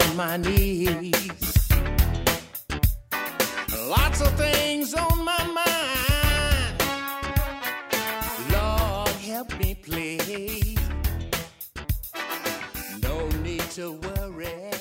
on my knees. Lots of things on my mind. Lord, help me, please. No need to worry.